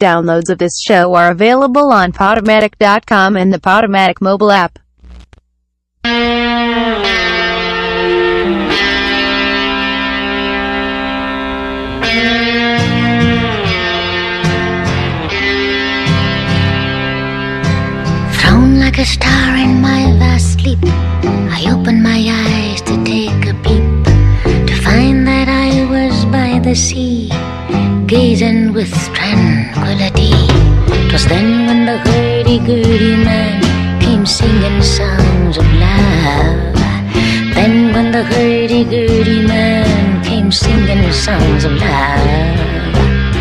Downloads of this show are available on Podomatic.com and the Podomatic mobile app. Thrown like a star in my vast sleep, I opened my eyes to take a peep, to find that I was by the sea, gazing with tranquility. 'Twas then when the hurdy-gurdy man came singing songs of love. Then when the hurdy-gurdy man came singing songs of love.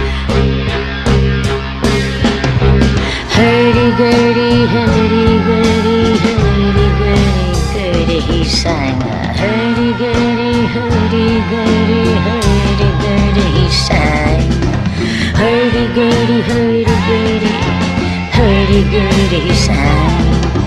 Hurdy-gurdy, hurdy-gurdy, hurdy-gurdy, he sang. Hurdy-gurdy, hurdy-gurdy, hurdy-gurdy, he sang. Hurdy-gurdy, hurdy-gurdy, hurdy-gurdy, he sang.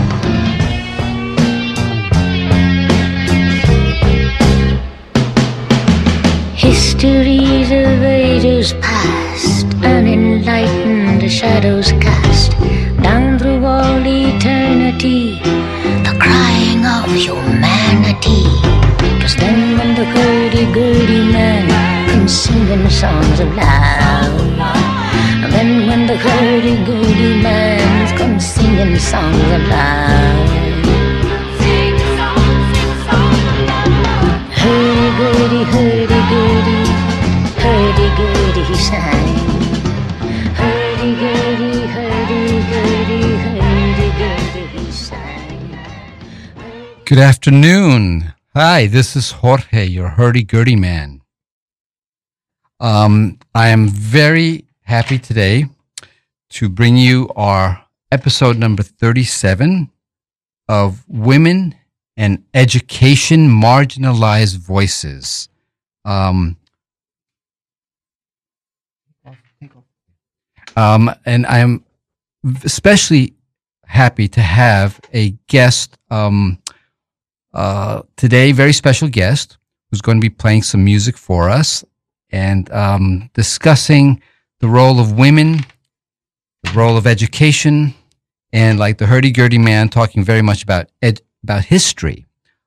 Histories of ages past, unenlightened shadows cast down through all eternity, the crying of humanity. 'Twas then when the hurdy-gurdy man came singing songs of love. And then when the hurdy-gurdy man come singing songs of love. Sing a song of love. Hurdy-gurdy, hurdy-gurdy, hurdy-gurdy, he sang. Hurdy-gurdy, hurdy-gurdy, hurdy-gurdy, he sang. Good afternoon. Hi, this is Jorge, your hurdy-gurdy man. I am very happy today to bring you our episode number 37 of Women and Education Marginalized Voices. And I'm especially happy to have a guest today, very special guest, who's going to be playing some music for us and discussing the role of women, the role of education, and like the hurdy-gurdy man, talking very much about history.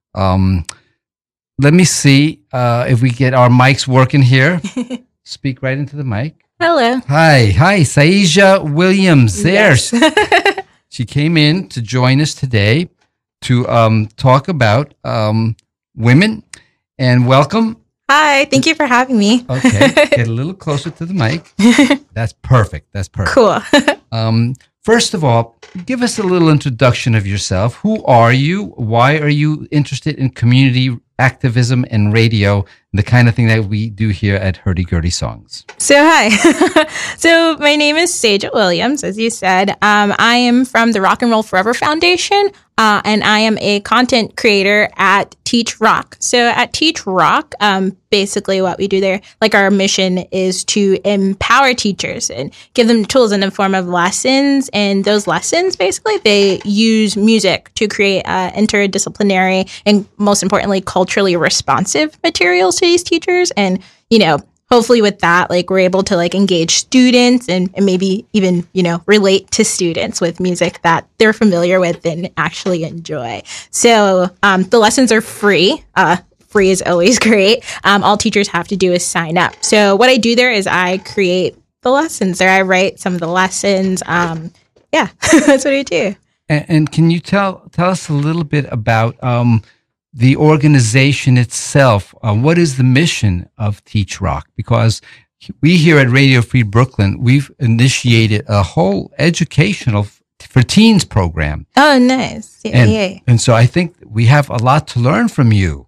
Let me see if we get our mics working here. Speak right into the mic. Hello. Hi, Saija Williams. Yes. She came in to join us today to talk about women. And welcome. Hi, thank you for having me. Okay, get a little closer to the mic. That's perfect. Cool. First of all, give us a little introduction of yourself. Who are you? Why are you interested in community activism and radio, the kind of thing that we do here at Hurdy-Gurdy Songs? So hi. So my name is Saija Williams, as you said. I am from the Rock and Roll Forever Foundation, and I am a content creator at Teach Rock. So at Teach Rock, basically what we do there, like our mission is to empower teachers and give them tools in the form of lessons. And those lessons, basically, they use music to create interdisciplinary and, most importantly, culturally responsive materials to these teachers. And, hopefully with that, like, we're able to, like, engage students and maybe even, relate to students with music that they're familiar with and actually enjoy. So the lessons are free. Free is always great. All teachers have to do is sign up. So what I do there is I create the lessons there. I write some of the lessons. Yeah, that's what I do. And can you tell us a little bit about the organization itself? What is the mission of Teach Rock? Because we here at Radio Free Brooklyn, we've initiated a whole educational for teens program. Oh, nice. Yeah. And so I think we have a lot to learn from you.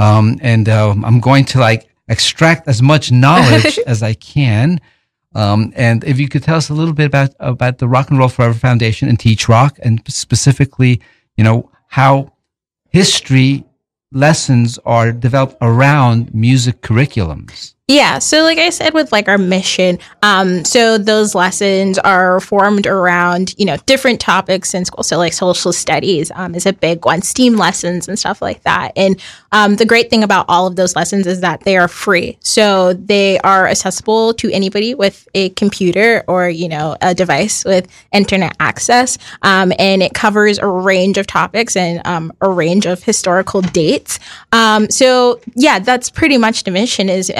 I'm going to extract as much knowledge as I can. And if you could tell us a little bit about the Rock and Roll Forever Foundation and Teach Rock, and specifically, how history lessons are developed around music curriculums. Yeah, so like I said with like our mission, so those lessons are formed around, different topics in school. So like social studies is a big one, STEAM lessons and stuff like that. And the great thing about all of those lessons is that they are free. So they are accessible to anybody with a computer or, a device with internet access. And it covers a range of topics and a range of historical dates. So yeah, that's pretty much the mission is,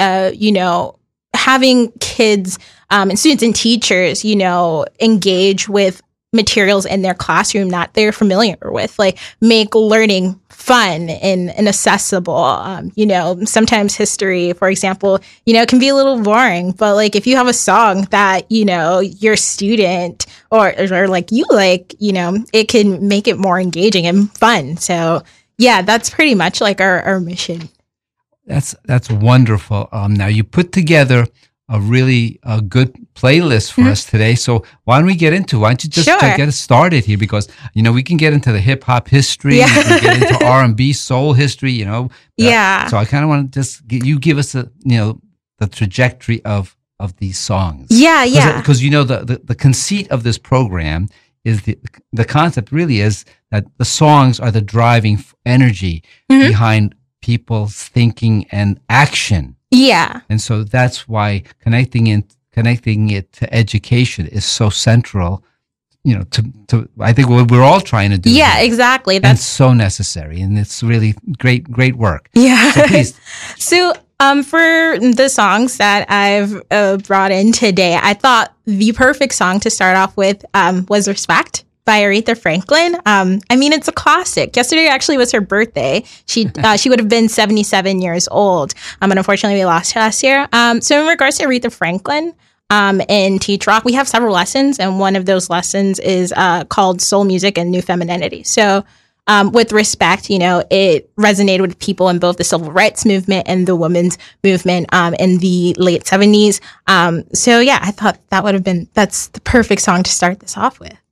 having kids and students and teachers, engage with materials in their classroom that they're familiar with, like make learning fun and accessible. Sometimes history, for example, can be a little boring, but like if you have a song that, your student or like you like, it can make it more engaging and fun. So yeah, that's pretty much like our mission. That's wonderful. Now you put together a really good playlist for us today. So why don't we get into? Why don't you just get us started here? Because we can get into the hip hop history, we can get into R&B, soul history. Yeah. So I kind of want to just give us the trajectory of these songs. Yeah. Because the conceit of this program is the concept really is that the songs are the driving energy behind people's thinking and action. Yeah. And so that's why connecting it to education is so central, to I think what we're all trying to do. Yeah, here. Exactly. That's so necessary. And it's really great work. Yeah. So please. So for the songs that I've brought in today, I thought the perfect song to start off with was Respect by Aretha Franklin. It's a classic. Yesterday actually was her birthday. She would have been 77 years old. And unfortunately we lost her last year. So in regards to Aretha Franklin, in Teach Rock, we have several lessons, and one of those lessons is called Soul Music and New Femininity. So with Respect, it resonated with people in both the civil rights movement and the women's movement in the late 70s. So yeah, I thought that's the perfect song to start this off with.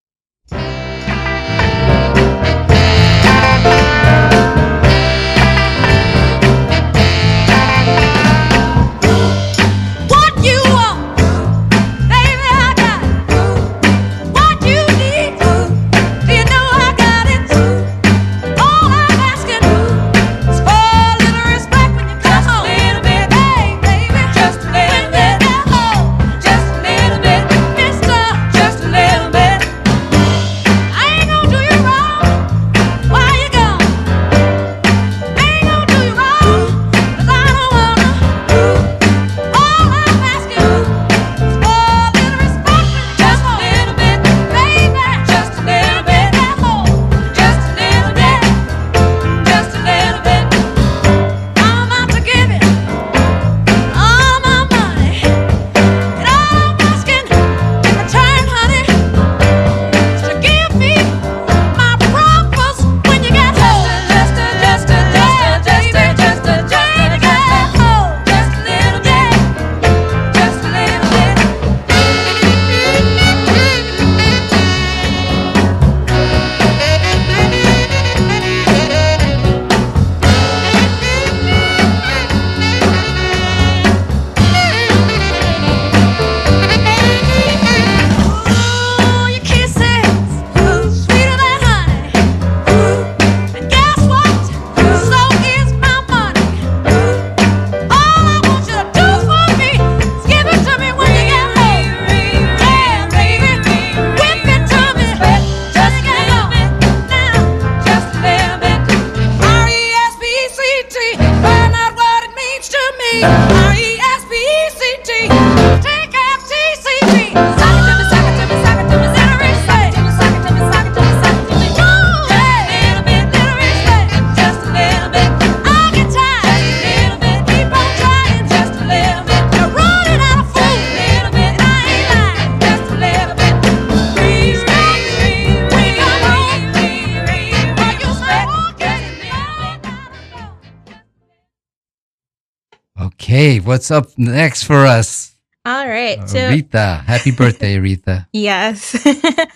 Okay, what's up next for us? All right. So Aretha. Happy birthday, Aretha. yes.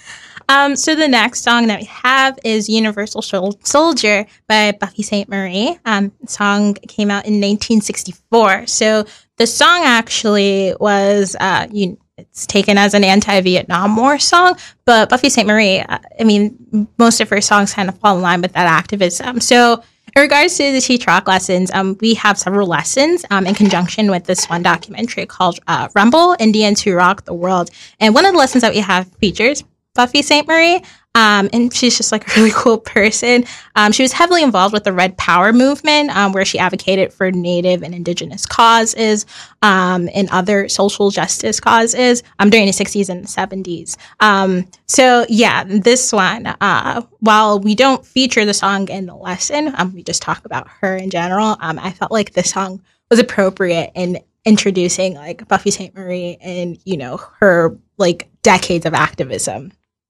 So the next song that we have is Universal Soldier by Buffy Sainte-Marie. The song came out in 1964. So the song actually was, it's taken as an anti-Vietnam War song, but Buffy Sainte-Marie, most of her songs kind of fall in line with that activism. So in regards to the Teach Rock lessons, we have several lessons in conjunction with this one documentary called Rumble, Indians Who Rock the World. And one of the lessons that we have features Buffy Sainte-Marie, and she's just like a really cool person. She was heavily involved with the Red Power movement, where she advocated for Native and Indigenous causes and other social justice causes during the 60s and 70s. So yeah, this one, while we don't feature the song in the lesson, we just talk about her in general. I felt like this song was appropriate in introducing like Buffy Sainte-Marie and, her like decades of activism.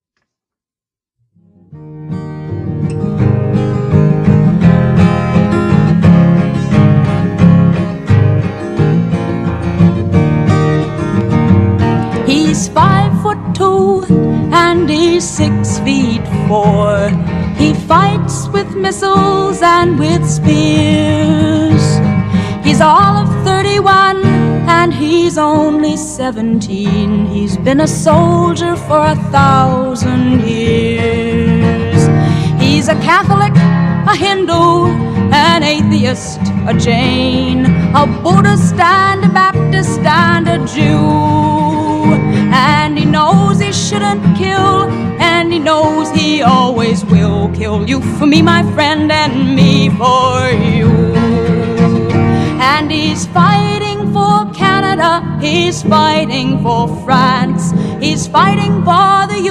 He's 5'2" and he's 6'4". He fights with missiles and with spears. He's all of 31 and he's only 17. He's been a soldier for 1,000 years. He's a Catholic, a Hindu, an atheist, a Jain, a Buddhist and a Baptist and a Jew. And he knows he shouldn't kill, and he knows he always will kill. You for me, my friend, and me for you. And he's fighting for Canada, he's fighting for France, he's fighting for the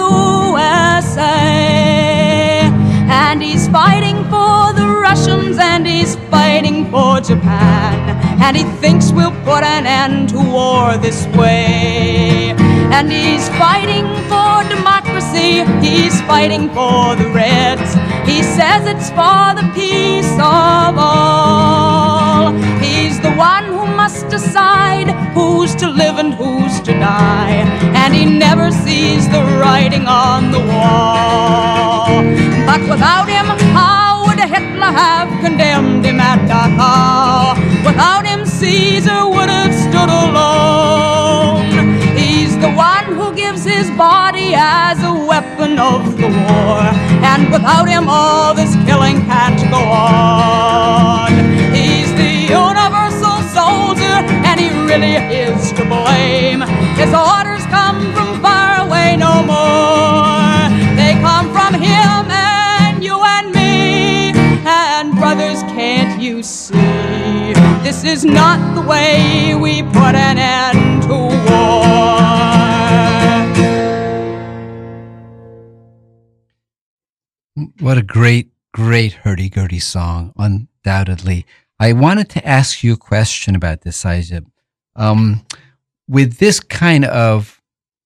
USA. And he's fighting for the Russians, and he's fighting for Japan. And he thinks we'll put an end to war this way. And he's fighting for democracy, he's fighting for the Reds. He says it's for the peace of all. He's the one who must decide who's to live and who's to die. And he never sees the writing on the wall. But without him, how would Hitler have condemned him at Dachau? Without him, Caesar would have stood alone. He's the one who gives his body as a weapon of the war. And without him, all this killing can't go on. He's the universal soldier, and he really is to blame. His orders come from far away no more. They come from him and you and me. And brothers, can't you see? This is not the way we put an end to war. What a great, great hurdy-gurdy song, undoubtedly. I wanted to ask you a question about this, Isaac. With this kind of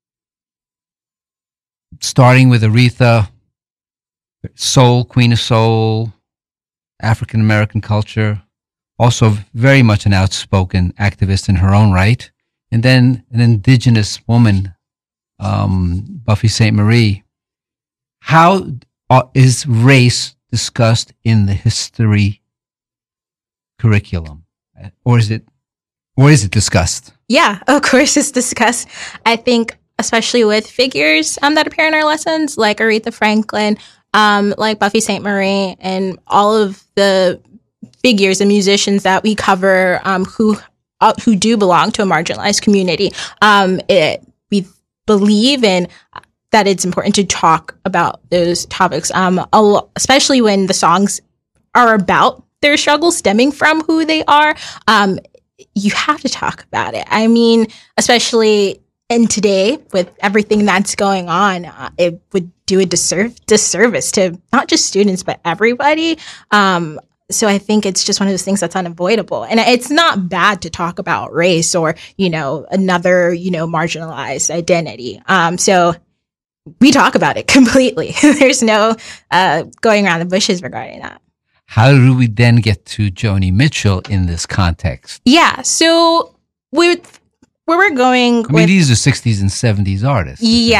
starting with Aretha, soul, queen of soul, African-American culture, also very much an outspoken activist in her own right, and then an indigenous woman, Buffy Sainte-Marie. How is race discussed in the history curriculum, or is it discussed? Yeah, of course it's discussed. I think especially with figures that appear in our lessons, like Aretha Franklin, like Buffy Sainte-Marie, and all of the figures and musicians that we cover who do belong to a marginalized community. We believe in that it's important to talk about those topics, especially when the songs are about their struggles stemming from who they are. You have to talk about it. I mean, especially in today with everything that's going on, it would do a disservice to not just students, but everybody. So I think it's just one of those things that's unavoidable. And it's not bad to talk about race or, another, marginalized identity. So we talk about it completely. There's no going around the bushes regarding that. How do we then get to Joni Mitchell in this context? Yeah. So where we're going these are 60s and 70s artists. Yeah.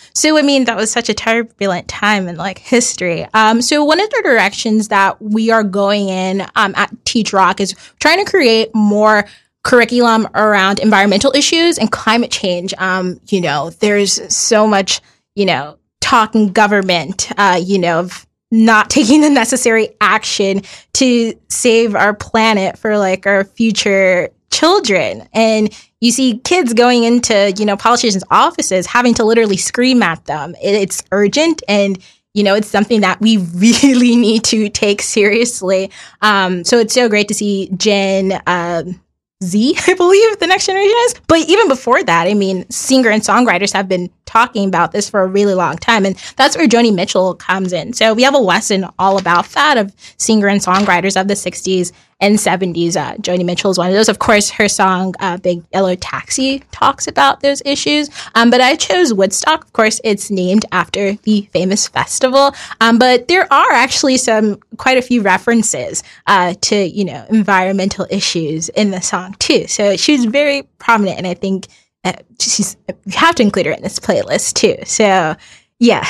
So, I mean, that was such a turbulent time in like history. So one of the directions that we are going in at Teach Rock is trying to create more curriculum around environmental issues and climate change. There's so much, talk in government, of not taking the necessary action to save our planet for like our future children. And you see kids going into, politicians' offices having to literally scream at them. It's urgent, and, it's something that we really need to take seriously. So it's so great to see Gen Z, I believe the next generation is. But even before that, I mean, singer and songwriters have been talking about this for a really long time. And that's where Joni Mitchell comes in. So we have a lesson all about that of singer and songwriters of the 60s and 70s. Joni Mitchell is one of those. Of course, her song Big Yellow Taxi talks about those issues. But I chose Woodstock. Of course, it's named after the famous festival. But there are actually quite a few references to, environmental issues in the song too. So she's very prominent, and I think you have to include her in this playlist too. So yeah.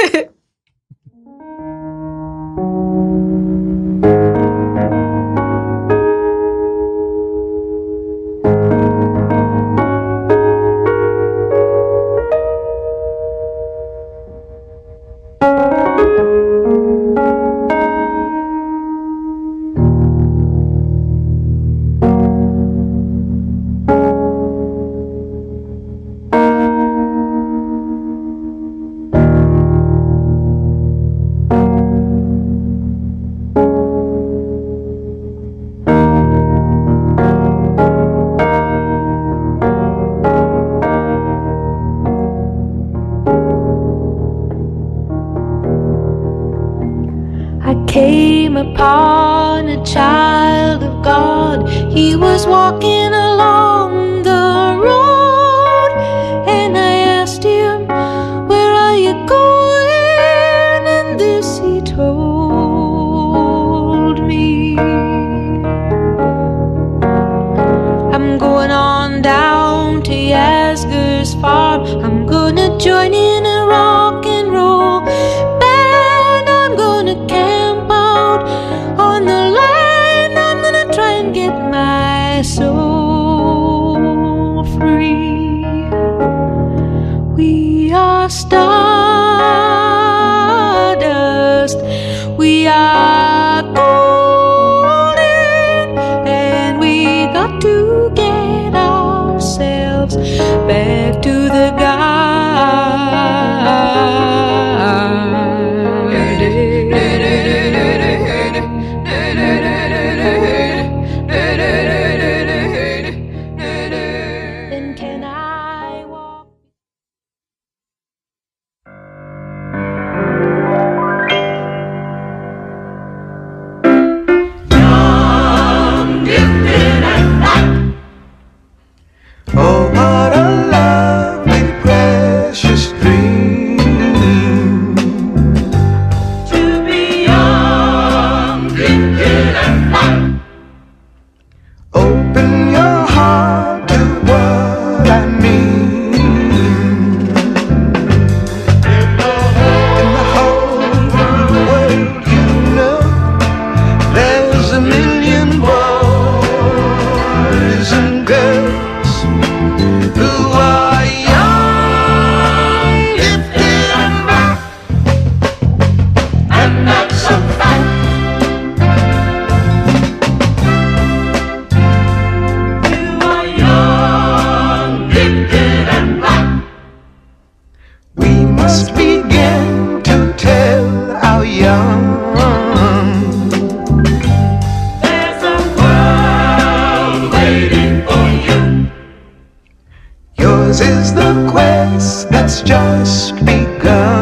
Came upon a child of God. He was walking along the road, and I asked him, "Where are you going?" And this he told me: "I'm going on down to Yasgur's farm. I'm gonna join in a rock and roll band. I'm gonna camp out on the land. I'm gonna try and get my soul free. We are stardust. We are golden, and we got to get ourselves back to the Then can I walk? Oh, what a lovely, precious dream. To be young, gifted, and fun. Open your heart to what I mean. In the whole world, you know, there's a million boys and girls who are young, gifted, and bright, and that's a fact. You are young, gifted, and bright. We must begin to tell our young. There's a world waiting for you. Yours is the quest that's just begun.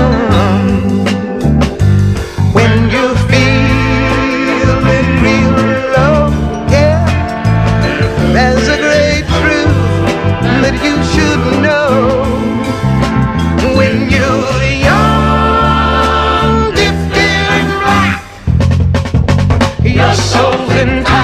When you feel it real low, yeah, there's a great truth that you should know. When you're young, gifted, and bright, your soul's intact.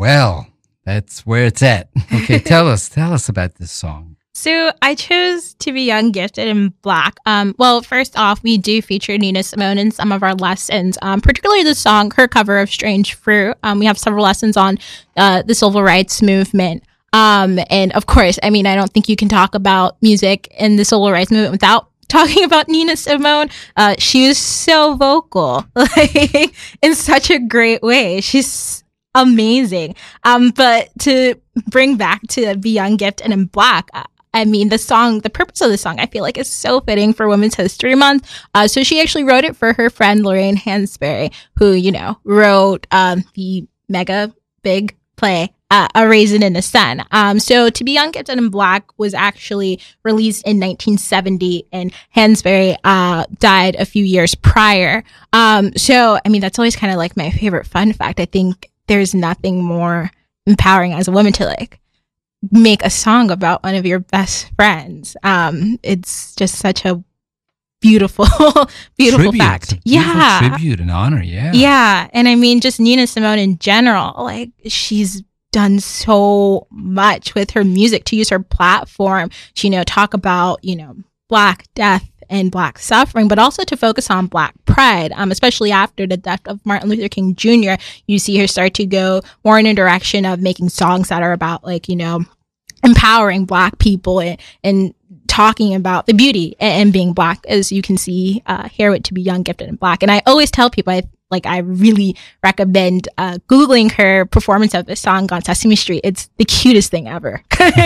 Well, that's where it's at. Okay, tell us about this song. So I chose To Be Young, Gifted, and Black. Well, first off, we do feature Nina Simone in some of our lessons, particularly the song, her cover of Strange Fruit. We have several lessons on the civil rights movement. And of course, I mean, I don't think you can talk about music and the civil rights movement without talking about Nina Simone. She was so vocal, like in such a great way. She's amazing. But to bring back to Be Young, Gifted, and in Black, I mean, the purpose of the song, I feel like is so fitting for Women's History Month. So she actually wrote it for her friend Lorraine Hansberry, who, wrote the mega big play, A Raisin in the Sun. So To Be Young, Gifted, and Black was actually released in 1970, and Hansberry died a few years prior. So, I mean, that's always kind of like my favorite fun fact. I think there's nothing more empowering as a woman to like make a song about one of your best friends. It's just such a beautiful tribute. Fact. Beautiful tribute and honor. Yeah. Yeah. And I mean, just Nina Simone in general, like she's done so much with her music to use her platform to, talk about, Black death and Black suffering, but also to focus on Black pride, especially after the death of Martin Luther King Jr. You see her start to go more in a direction of making songs that are about like, empowering Black people and talking about the beauty and being Black, as you can see here with To Be Young, Gifted, and Black. And I always tell people, I really recommend Googling her performance of this song on Sesame Street. It's the cutest thing ever.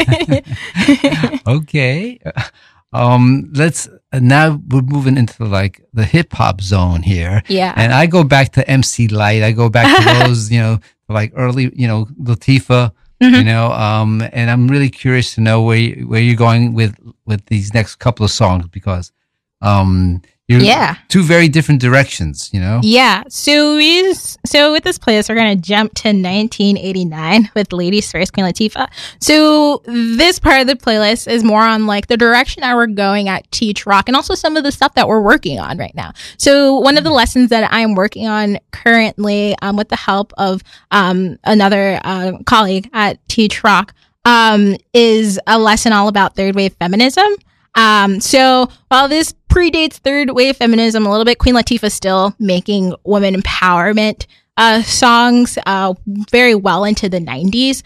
Okay. Let's now we're moving into the hip hop zone here. Yeah. And I go back to MC Lyte. I go back to those, like early, Latifah, and I'm really curious to know where you're going with these next couple of songs, because you're two very different directions, Yeah. So with this playlist, we're going to jump to 1989 with Ladies First, Queen Latifah. So this part of the playlist is more on like the direction that we're going at Teach Rock, and also some of the stuff that we're working on right now. So one of the lessons that I'm working on currently, with the help of another colleague at Teach Rock, is a lesson all about third wave feminism. So while this predates third wave feminism a little bit, Queen Latifah still making women empowerment songs very well into the 90s.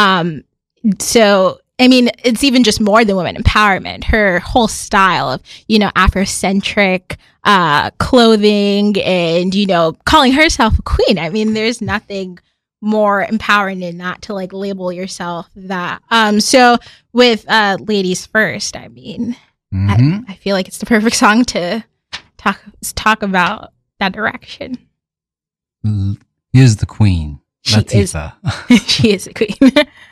So I mean, it's even just more than women empowerment. Her whole style of, Afrocentric clothing and, calling herself a queen. I mean, there's nothing more empowering than not to like label yourself that. So with Ladies First, I mean, I feel like it's the perfect song to talk about that direction. Here's the queen, Latifah. She is a queen.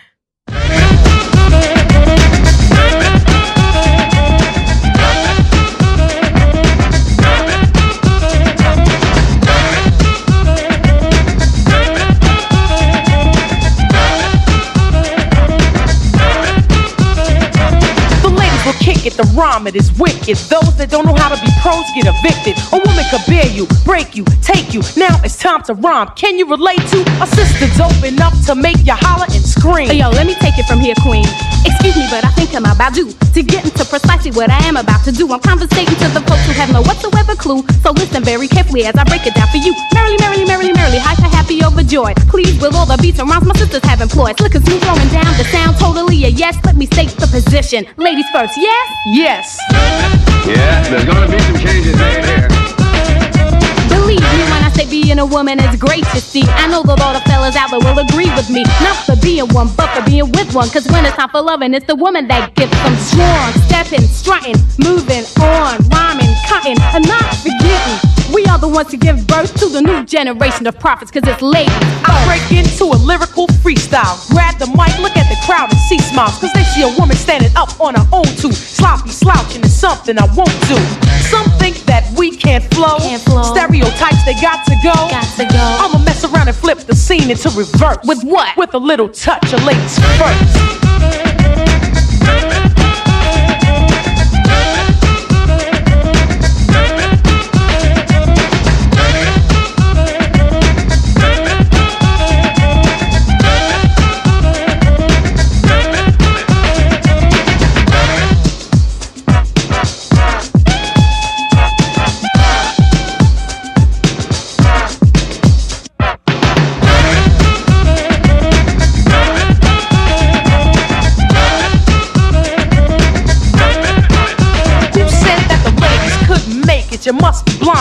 Kick it, the rhyme, it is wicked. Those that don't know how to be pros get evicted. A woman could bear you, break you, take you. Now it's time to rhyme. Can you relate to a sister dope enough to make you holler and scream? Hey, yo, let me take it from here, queen. Excuse me, but I think I'm about due to get into precisely what I am about to do. I'm conversating to the folks who have no whatsoever clue. So listen very carefully as I break it down for you. Merrily, merrily, merrily, merrily, hyper, happy, overjoyed. Please, with all the beats and rhymes my sisters have employed. Slick and smooth, rolling down the sound, totally a yes. Let me state the position. Ladies first, yes? Yes. Yeah, there's gonna be some changes right here. Believe me when I say being a woman is great to see. I know that all the fellas out there will agree with me. Not for being one, but for being with one. Cause when it's time for loving, it's the woman that gets them strong. Stepping, strutting, moving on, rhyming, cutting, and not forgetting. We are the ones to give birth to the new generation of prophets, cause it's ladies. I break into a lyrical freestyle. Grab the mic, look at the crowd and see smiles. Cause they see a woman standing up on her own too. Sloppy slouching is something I won't do. Some think that we can't flow. Stereotypes, they got to go. I'ma mess around and flip the scene into reverse. With what? With a little touch of ladies first.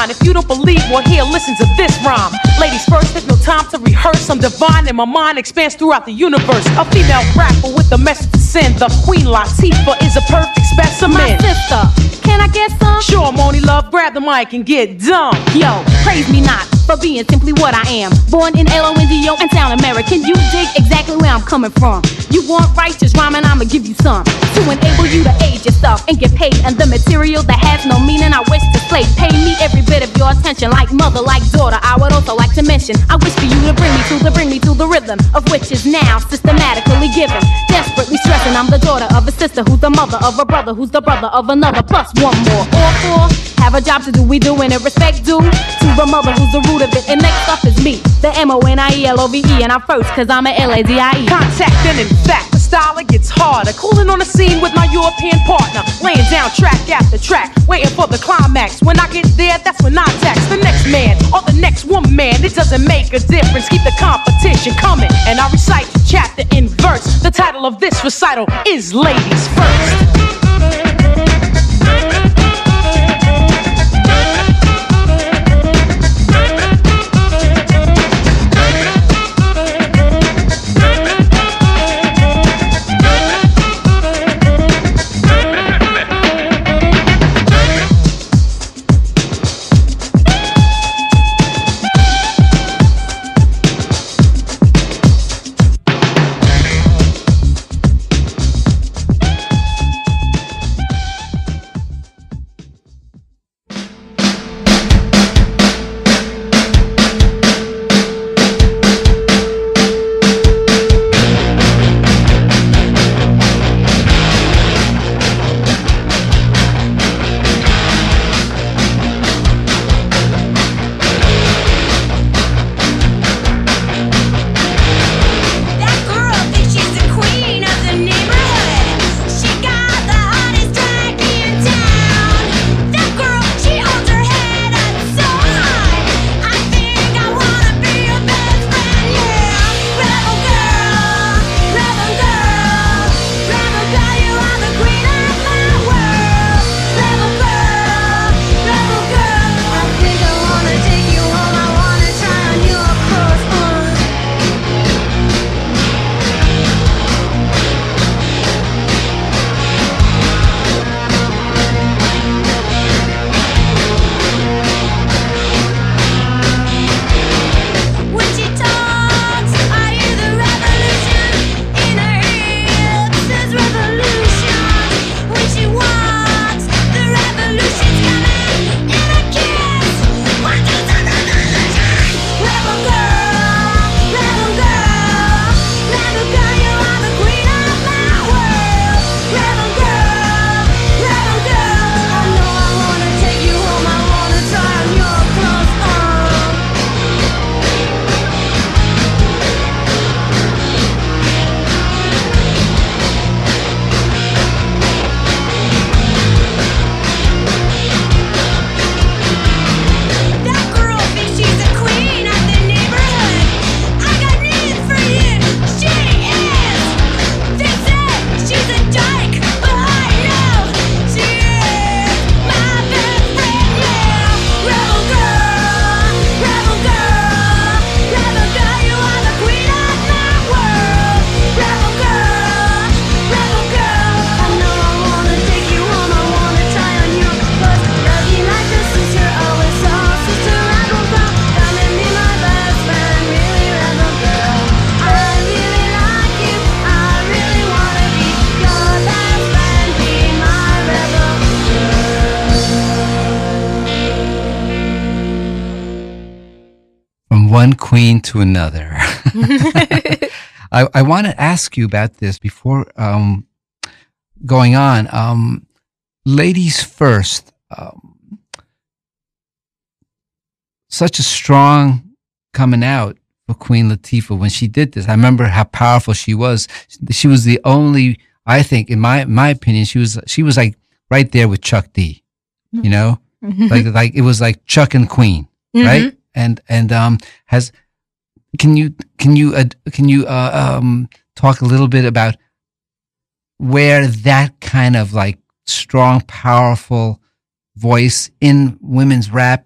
fine. If you don't believe, well, here, listen to this rhyme. Ladies first, there's no time to rehearse. I'm divine and my mind expands throughout the universe. A female rapper with a message to send. The Queen Latifah is a perfect specimen. My sister, can I get some? Sure, Moni Love, grab the mic and get dumb. Yo, praise me not for being simply what I am. Born in L-O-N-D-O and sound American. You dig exactly where I'm coming from. You want righteous rhyming, I'ma give you some. To enable you to age yourself and get paid. And the material that has no meaning, I wish to slay. Pay me every bit of your attention, like mother, like daughter. I would also like to mention, I wish for you to bring me to the rhythm of which is now systematically given. Desperately stressing, I'm the daughter of a sister who's the mother of a brother who's the brother of another. Plus one more. All four have a job to do. We doing it respect due to the mother who's the root of it. And next up is me, the MONIELOVE. And I'm first cause I'm a LAZIE. Contact and in fact, the style it gets harder. Cooling on the scene with my European partner. Laying down track after track, waiting for the climax. When I get there, that's when I tax the next man or the next woman. It doesn't make a difference, keep the competition coming. And I recite chapter in verse. The title of this recital is Ladies First. one queen to another. I want to ask you about this before going on. Ladies first. Such a strong coming out for Queen Latifah when she did this. I remember how powerful she was. She was the only, I think, in my opinion, she was like right there with Chuck D. You know, like it was like Chuck and Queen, right? And can you talk a little bit about where that kind of like strong, powerful voice in women's rap,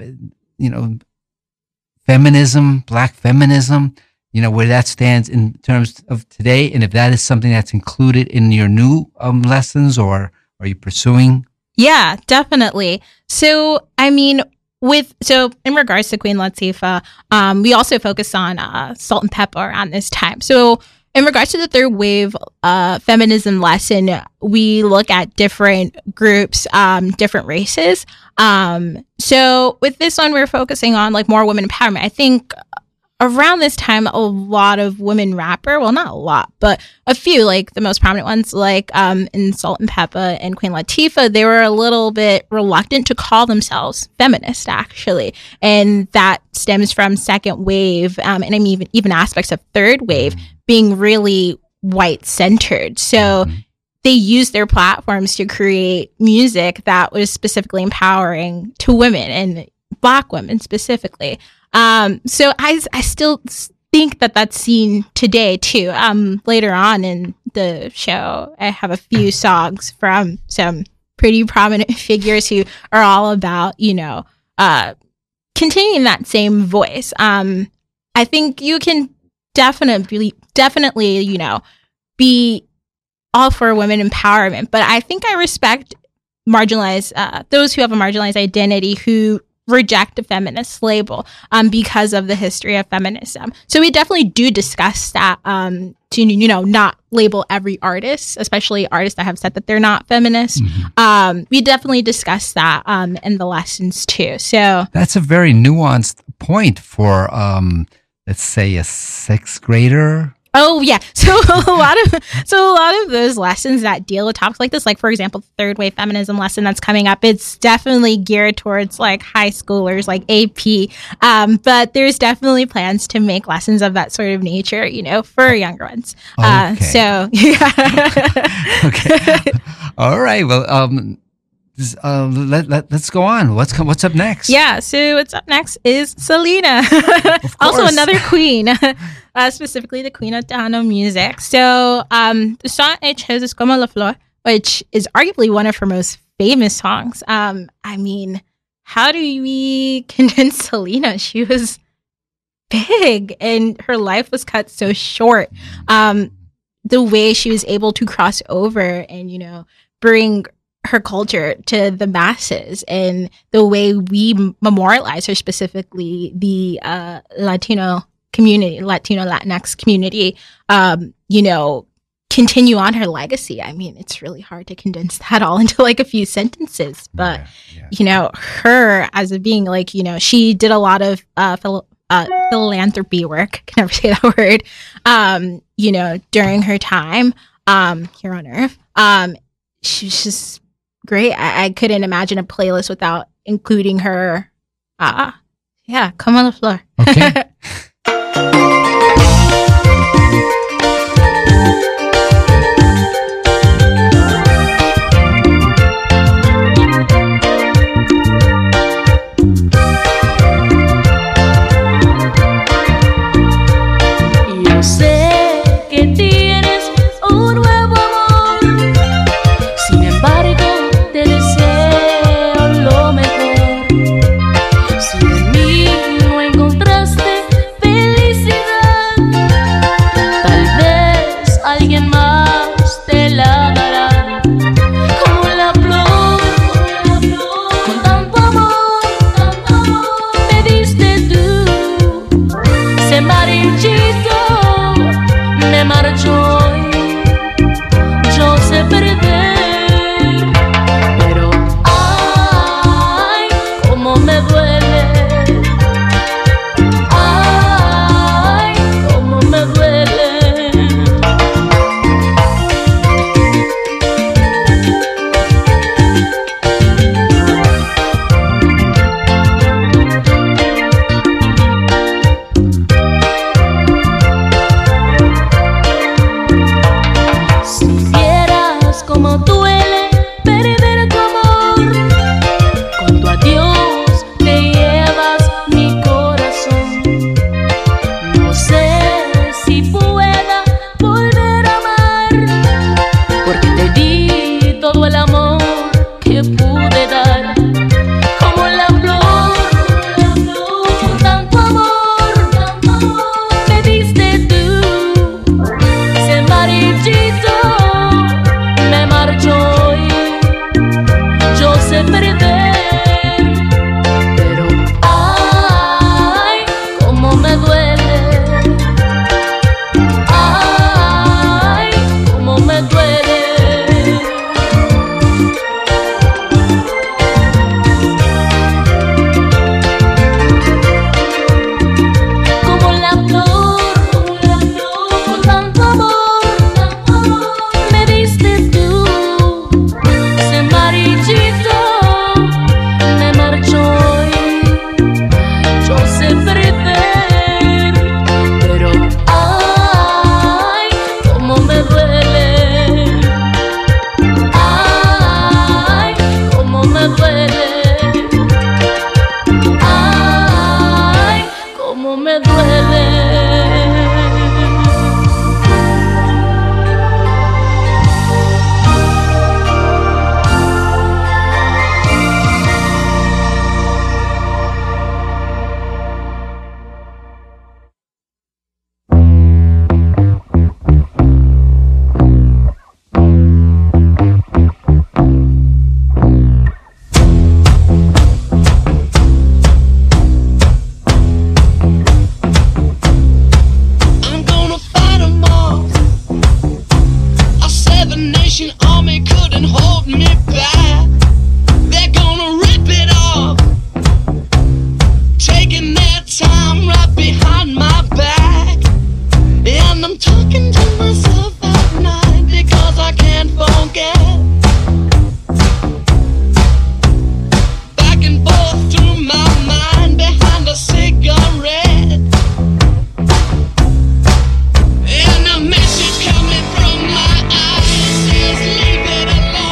feminism, black feminism, where that stands in terms of today, and if that is something that's included in your new lessons, or are you pursuing? Yeah, definitely. So, I mean, in regards to Queen Latifah, we also focus on Salt and Pepper around this time. So, in regards to the third wave feminism lesson, we look at different groups, different races. So with this one, we're focusing on like more women empowerment. I think around this time, a lot of women rapper, well, not a lot, but a few, like the most prominent ones, like in Salt and Pepper and Queen Latifah, they were a little bit reluctant to call themselves feminist, actually. And that stems from second wave, and I mean, even aspects of third wave being really white centered. So they used their platforms to create music that was specifically empowering to women and Black women specifically. So I still think that that's seen today too. Later on in the show, I have a few songs from some pretty prominent figures who are all about, continuing that same voice. I think you can definitely, be all for women empowerment, but I think I respect those who have a marginalized identity who reject the feminist label because of the history of feminism. So we definitely do discuss that to not label every artist, especially artists that have said that they're not feminist. We definitely discuss that in the lessons too. So that's a very nuanced point for let's say a sixth grader. Oh yeah, so a lot of those lessons that deal with topics like this, like for example, the third wave feminism lesson that's coming up, it's definitely geared towards like high schoolers, like AP. But there's definitely plans to make lessons of that sort of nature, for younger ones. Okay. So yeah. Okay. All right. Well, let's go on. What's up next? Yeah. So what's up next is Selena, also another queen. Specifically the queen of Tejano music. So the song I chose is Como la Flor, which is arguably one of her most famous songs. I mean, how do we condense Selena? She was big and her life was cut so short. The way she was able to cross over and, bring her culture to the masses, and the way we memorialize her, specifically the Latino Latinx community, continue on her legacy. I mean, it's really hard to condense that all into like a few sentences, but her as a being, like, she did a lot of philanthropy work, can never say that word, during her time here on Earth. She's just great. I couldn't imagine a playlist without including her. Como la Flor. Okay. Yo sé que tienes un nuevo amor, sin embargo te deseo lo mejor. Si de mí no encontraste I'm talking to myself at night because I can't forget. Back and forth through my mind behind a cigarette. And a message coming from my eyes says leave it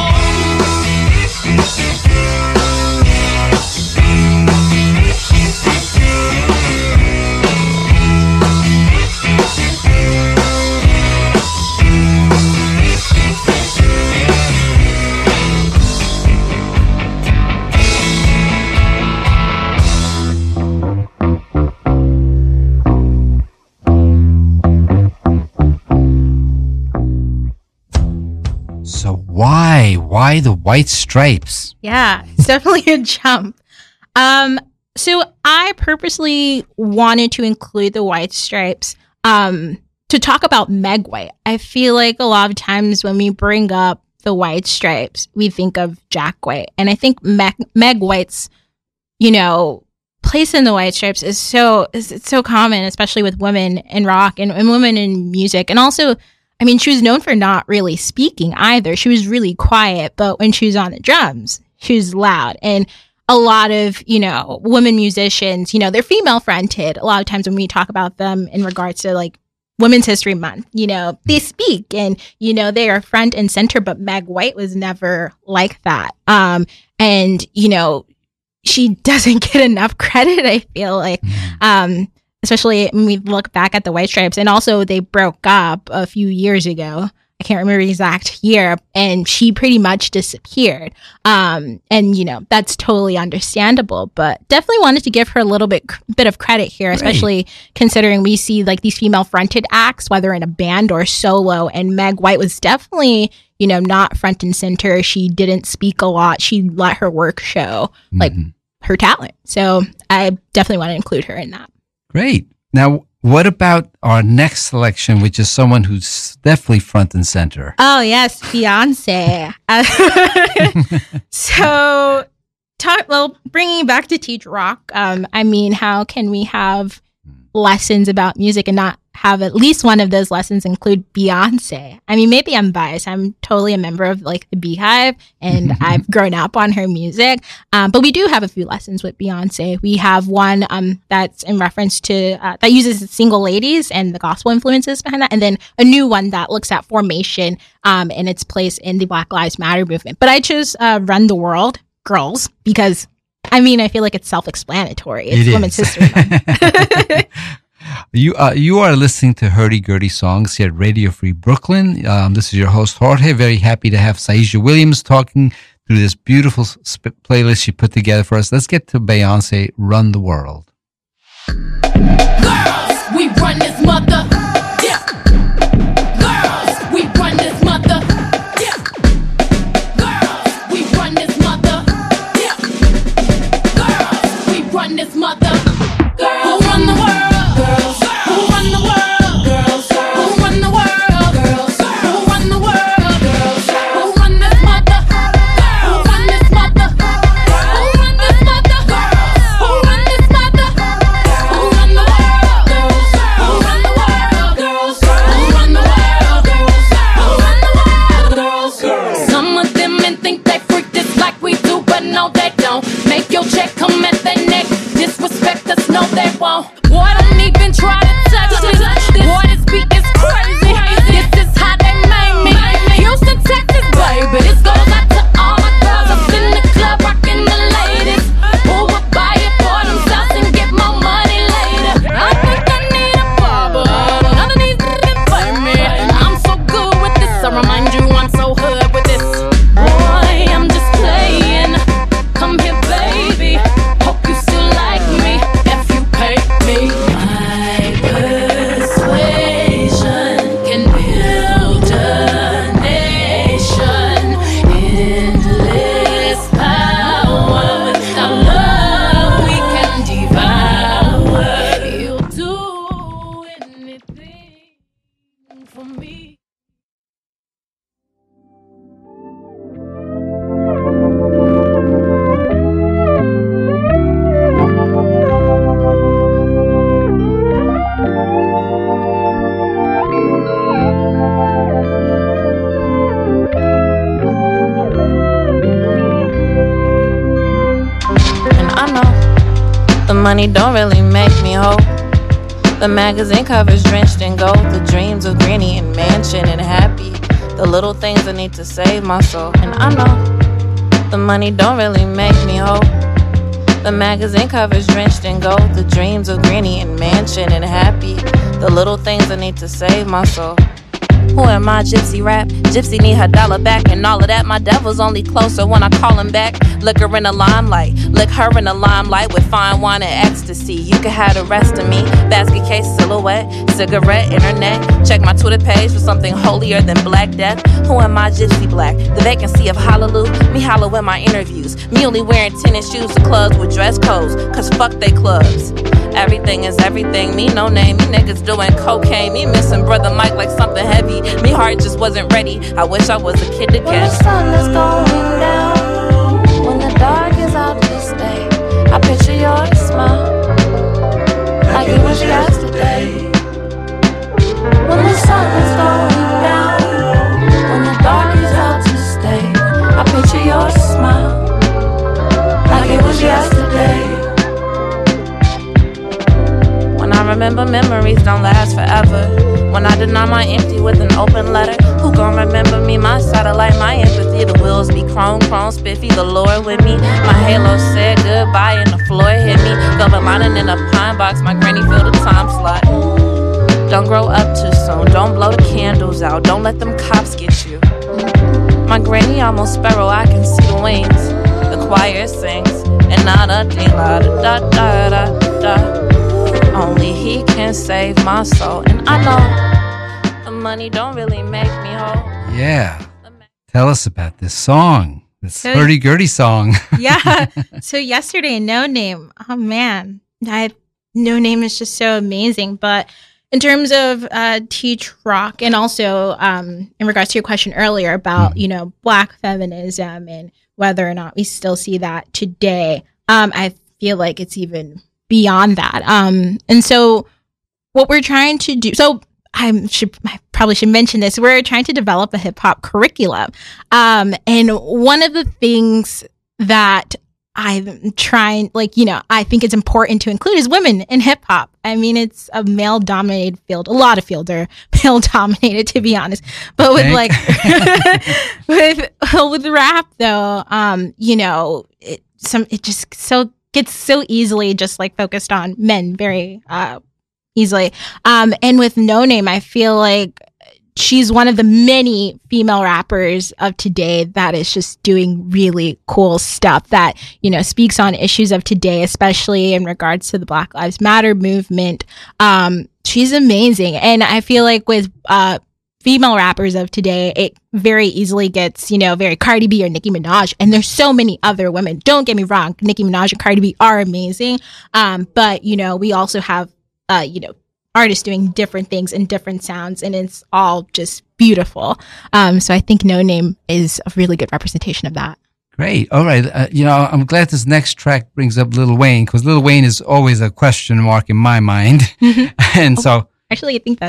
So why the White Stripes? Yeah, it's definitely a jump. So I purposely wanted to include the White Stripes to talk about Meg White. I feel like a lot of times when we bring up the White Stripes, we think of Jack White. And I think Meg White's, place in the White Stripes is so common, especially with women in rock and women in music. And also, I mean, she was known for not really speaking either. She was really quiet, but when she was on the drums, she was loud. And a lot of, women musicians, they're female fronted. A lot of times when we talk about them in regards to like Women's History Month, they speak and, they are front and center, but Meg White was never like that. And, she doesn't get enough credit, I feel like. Especially when we look back at the White Stripes. And also they broke up a few years ago. I can't remember the exact year. And she pretty much disappeared. And, that's totally understandable. But definitely wanted to give her a little bit of credit here, especially considering we see like these female fronted acts, whether in a band or solo. And Meg White was definitely, not front and center. She didn't speak a lot. She let her work show like her talent. So I definitely want to include her in that. Great. Now, what about our next selection, which is someone who's definitely front and center? Oh, yes, Beyonce. Bringing back to Teach Rock, how can we have lessons about music and not have at least one of those lessons include Beyonce? I mean, maybe I'm biased. I'm totally a member of like the Beehive and I've grown up on her music. But we do have a few lessons with Beyonce. We have one that's in reference to, that uses single ladies and the gospel influences behind that. And then a new one that looks at formation and its place in the Black Lives Matter movement. But I chose Run the World, Girls, because I feel like it's self-explanatory. It's Women's History Month. You are listening to Hurdy Gurdy Songs here at Radio Free Brooklyn. This is your host, Jorge. Very happy to have Saisha Williams talking through this beautiful playlist she put together for us. Let's get to Beyonce, Run the World. Girls, we run this mother. Yeah. Girls, we run this mother. Yeah. Girls, we run this mother. Yeah. Girls, we run this mother. Girls, who run the world? money don't really make me whole. The magazine covers drenched in gold. The dreams of granny and mansion and happy. The little things I need to save my soul. And I know the money don't really make me whole. The magazine covers drenched in gold. The dreams of granny and mansion and happy. The little things I need to save my soul. Who am I, Gypsy rap? Gypsy need her dollar back and all of that. My devil's only closer when I call him back. Lick her in the limelight, lick her in the limelight with fine wine and ecstasy. You can have the rest of me. Basket case, silhouette, cigarette, internet. Check my Twitter page for something holier than Black Death. Who am I, Gypsy Black? The vacancy of Hallelujah. Me hollow in my interviews. Me only wearing tennis shoes to clubs with dress codes. Cause fuck they clubs. Everything is everything, me no name. Me niggas doing cocaine, me missing Brother Mike like something heavy. Me heart just wasn't ready, I wish I was a kid again. When the sun is going down, when the dark is out to stay, I picture your smile, like it was yesterday. When the sun is going down, when the dark is out to stay, I picture your smile, like it was yesterday. When I remember memories don't last forever. When I deny my empty with an open letter. Who gon' remember me? My satellite, my empathy. The wheels be chrome, spiffy. The Lord with me. My halo said goodbye and the floor hit me. Velvet lining in a pine box. My granny filled the time slot. Don't grow up too soon. Don't blow the candles out. Don't let them cops get you. My granny almost sparrow. I can see the wings. The choir sings. And not a ding la da da da da. Only he can save my soul. And I know the money don't really make me whole. Yeah. Tell us about this song. This hurdy-gurdy song. Yeah. So yesterday, No Name. Oh, man. No Name is just so amazing. But in terms of Teach Rock, and also in regards to your question earlier about, Black feminism and whether or not we still see that today, I feel like it's even beyond that. And so what we're trying to do, so I probably should mention this, we're trying to develop a hip hop curriculum. And one of the things that I'm trying, I think it's important to include is women in hip hop. I mean, it's a male dominated field. A lot of fields are male dominated, to be honest. But with with rap though, it just gets so easily just focused on men very easily. And with No Name, I feel like she's one of the many female rappers of today that is just doing really cool stuff that, speaks on issues of today, especially in regards to the Black Lives Matter movement. She's amazing. And I feel like with female rappers of today, it very easily gets, very Cardi B or Nicki Minaj. And there's so many other women. Don't get me wrong. Nicki Minaj and Cardi B are amazing. But, we also have, artists doing different things and different sounds. And it's all just beautiful. So I think No Name is a really good representation of that. Great. All right. I'm glad this next track brings up Lil Wayne, because Lil Wayne is always a question mark in my mind. And so. Actually, I think that.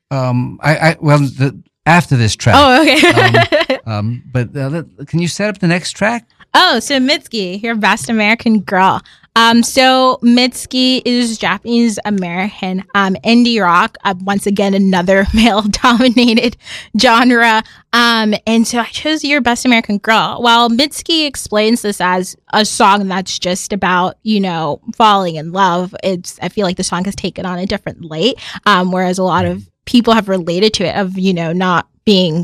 After this track. Oh, okay. But can you set up the next track? Oh, so Mitski, your Best American Girl. So Mitski is Japanese American indie rock. Once again, another male-dominated genre. And so I chose Your Best American Girl. While Mitski explains this as a song that's just about, falling in love, I feel like the song has taken on a different light. Whereas a lot of people have related to it of, not being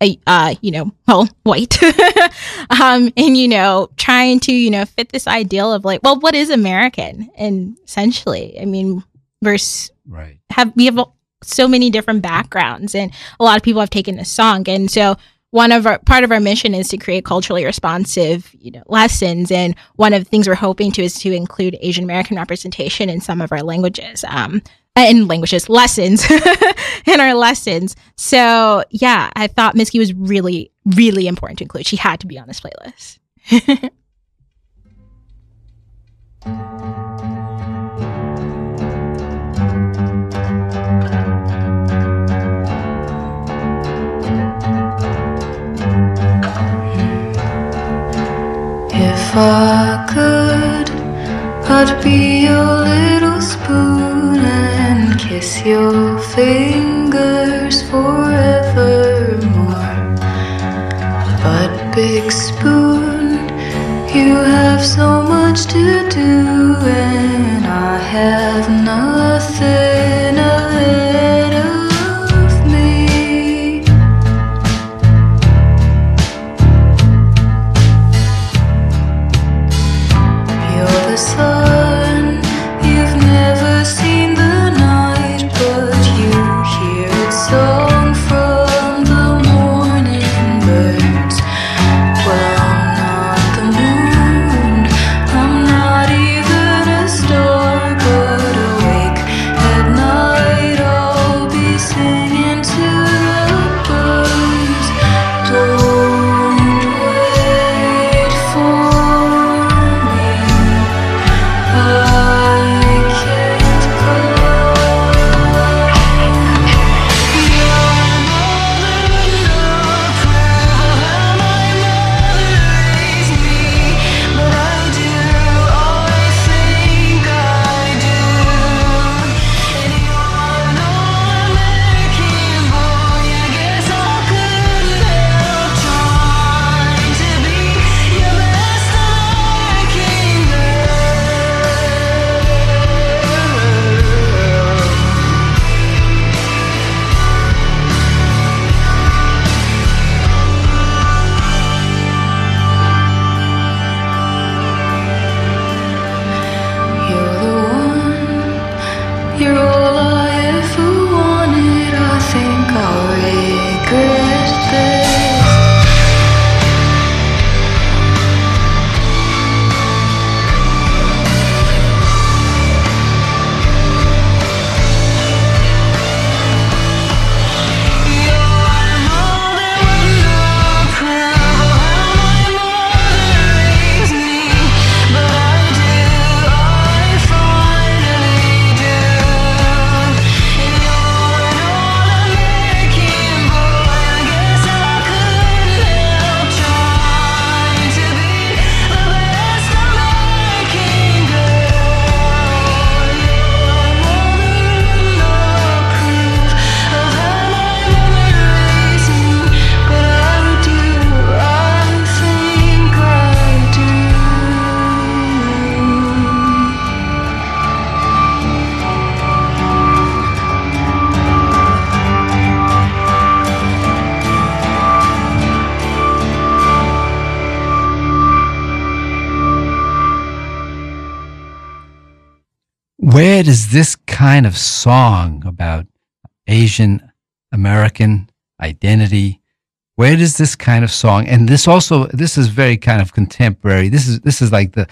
white, and, trying to, fit this ideal of what is American? And essentially, I mean, we have so many different backgrounds, and a lot of people have taken this song. And so part of our mission is to create culturally responsive, lessons. And one of the things we're hoping to is to include Asian American representation in some of our languages, lessons in our lessons. So yeah, I thought Mitski was really, really important to include. She had to be on this playlist. If I could I'd be your little spoon and kiss your fingers forevermore. But big spoon, you have so much to do, and I have nothing ahead of me. You're the sun, you've never seen the night, but you hear its song from the morning birds. Well, I'm not the moon, I'm not even a star, but awake at night I'll be singing to the birds. Don't wait for me, I can't you're all I ever wanted. I think I'll regret this. Where does this kind of song about Asian American identity, where does this kind of song, and this is very kind of contemporary. This is like the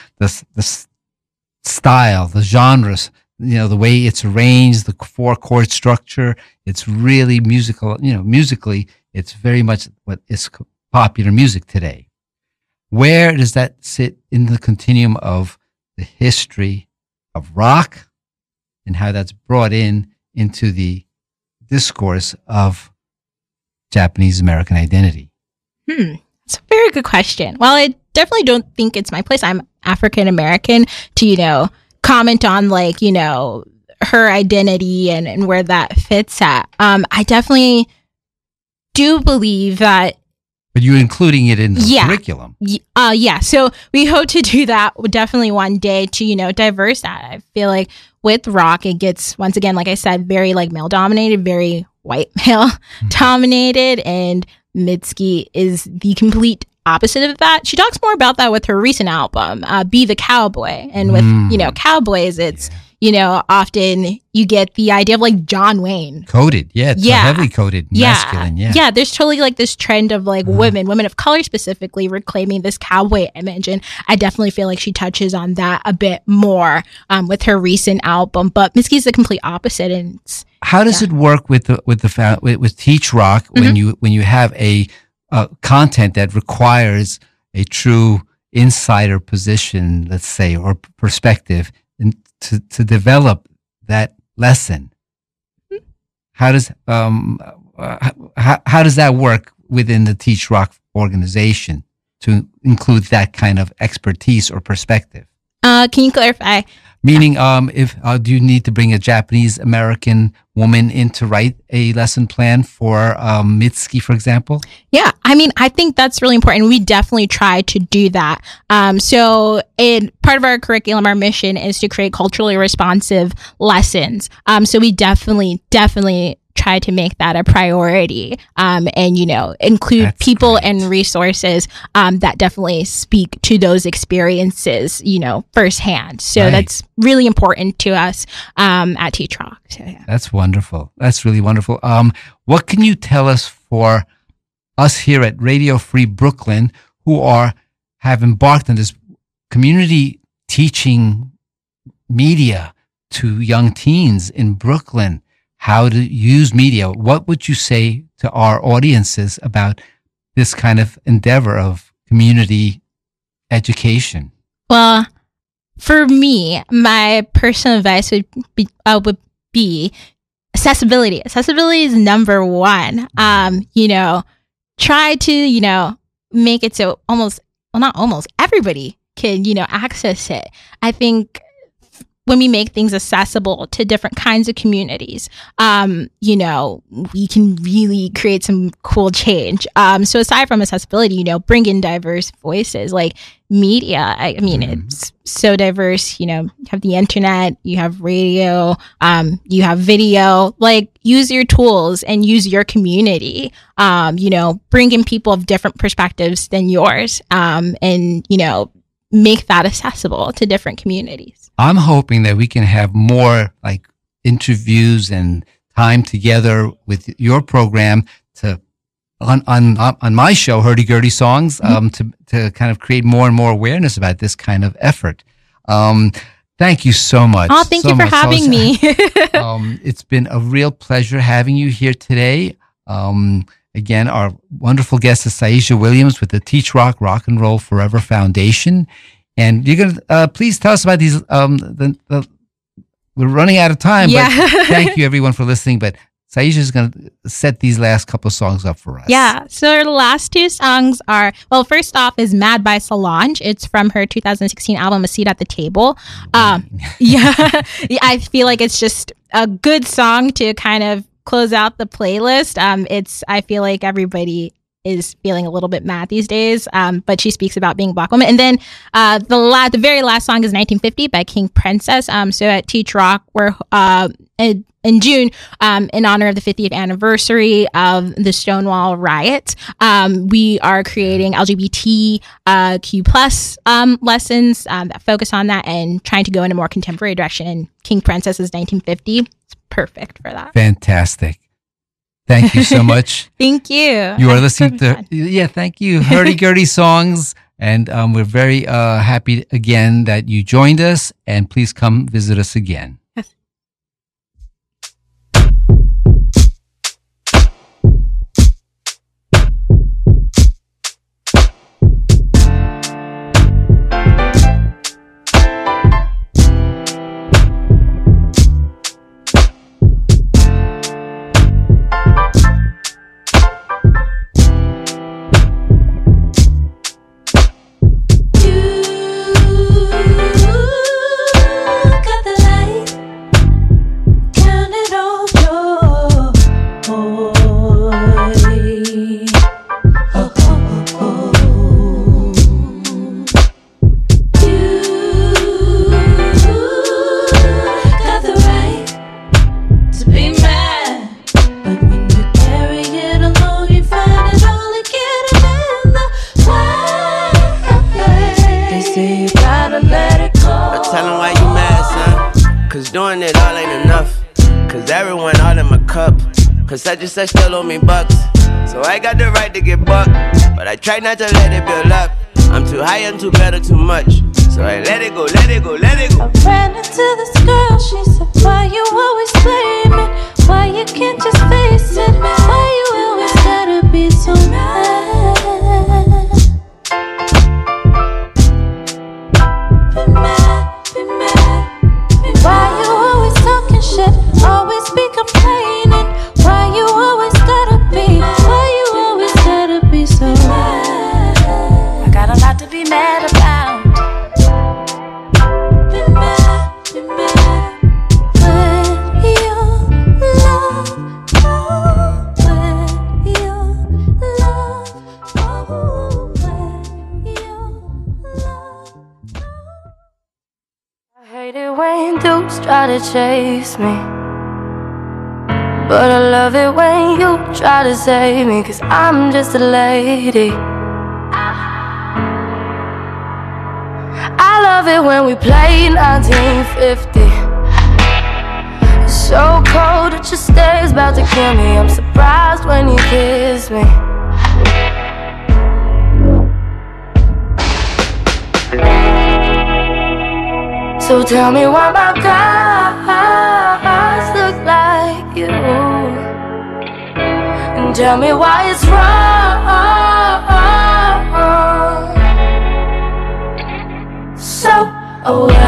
style, the genres, the way it's arranged, the 4-chord structure. It's really musical, musically, it's very much what is popular music today. Where does that sit in the continuum of the history of rock and how that's brought into the discourse of Japanese American identity? It's a very good question. Well, I definitely don't think it's my place. I'm African American to, comment on her identity and where that fits at. I definitely do believe that. But you're including it in the curriculum. Yeah. So we hope to do that definitely one day to, diverse that. I feel like with rock, it gets, once again, like I said, very male dominated, very white male dominated. And Mitski is the complete opposite of that. She talks more about that with her recent album, Be the Cowboy. And with, cowboys, it's, often you get the idea of John Wayne. Coded, it's heavily coded, masculine, Yeah, there's totally this trend of women of color specifically reclaiming this cowboy image. And I definitely feel like she touches on that a bit more with her recent album. But Mitski's the complete opposite. And how does it work with Teach Rock when you have a content that requires a true insider position, let's say, or perspective, and to develop that lesson? How does that work within the Teach Rock organization to include that kind of expertise or perspective? Can you clarify? Meaning, if do you need to bring a Japanese American woman in to write a lesson plan for Mitsuki, for example? Yeah, I mean, I think that's really important. We definitely try to do that. So, part of our curriculum, our mission is to create culturally responsive lessons. So we definitely try to make that a priority, and include That's people great. and resources that definitely speak to those experiences, firsthand. So Right. that's really important to us at Teach Rock. So, yeah. That's wonderful. That's really wonderful. What can you tell us for us here at Radio Free Brooklyn who have embarked on this community teaching media to young teens in Brooklyn? How to use media? What would you say to our audiences about this kind of endeavor of community education? Well, for me, my personal advice would be accessibility. Accessibility is number one. Try to, make it so everybody can, access it. I think when we make things accessible to different kinds of communities, we can really create some cool change. So aside from accessibility, bring in diverse voices like media. I mean, it's so diverse. You have the internet, you have radio, you have video. Like, use your tools and use your community. Bring in people of different perspectives than yours, and make that accessible to different communities. I'm hoping that we can have more like interviews and time together with your program on my show, Hurdy Gurdy Songs, to kind of create more and more awareness about this kind of effort. Thank you so much. Oh, thank you for having me. It's been a real pleasure having you here today. Again, our wonderful guest is Saisha Williams with the Teach Rock Rock and Roll Forever Foundation. And you're going to please tell us about these. We're running out of time, but thank you everyone for listening. But Saisha is going to set these last couple of songs up for us. Yeah. So the last two songs are, well, first off is Mad by Solange. It's from her 2016 album, A Seat at the Table. I feel like it's just a good song to kind of close out the playlist. I feel like everybody is feeling a little bit mad these days, but she speaks about being a Black woman. And then the very last song is 1950 by King Princess. So at Teach Rock, we're in June, in honor of the 50th anniversary of the Stonewall riots, we are creating LGBTQ plus lessons that focus on that and trying to go in a more contemporary direction. And King Princess is 1950. It's perfect for that. Fantastic. Thank you so much. Thank you. You are listening to, thank you. Hurdy Gurdy Songs. And we're very happy again that you joined us. And please come visit us again. Yes. Such and such still owe me bucks, so I got the right to get bucked, but I try not to let it build up. I'm too high, I'm too better, too much, so I let it go, let it go, let it go. I ran into this girl, she said, why you always blaming? Why you can't just face it? Why you always gotta be so mad? Be mad, be mad, be mad. Why you always talking shit? Always be complaining. Why you always gotta be? Why you always gotta be so mad? I got a lot to be mad about. try to chase me, but I love it when you try to save me, 'cause I'm just a lady. I love it when we play 1950. It's so cold that your stare's about to kill me. I'm surprised when you kiss me. So tell me why my guys look like you, and tell me why it's wrong. So away.